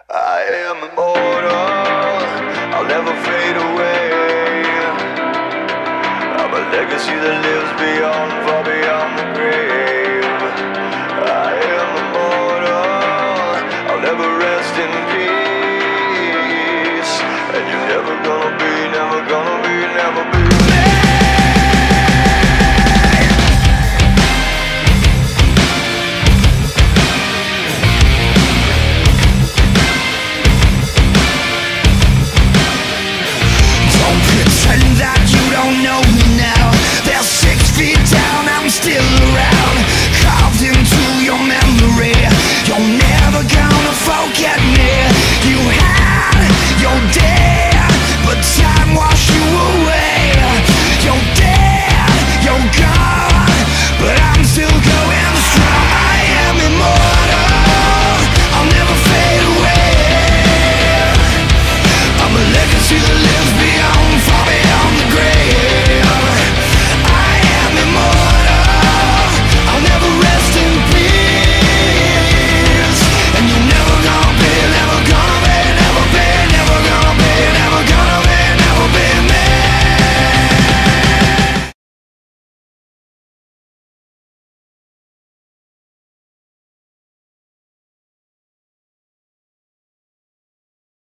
I am immortal, I'll never fade away. I'm a legacy that lives beyond, far beyond the grave. I am immortal, I'll never rest in peace. And you're never gonna be, never gonna be, never be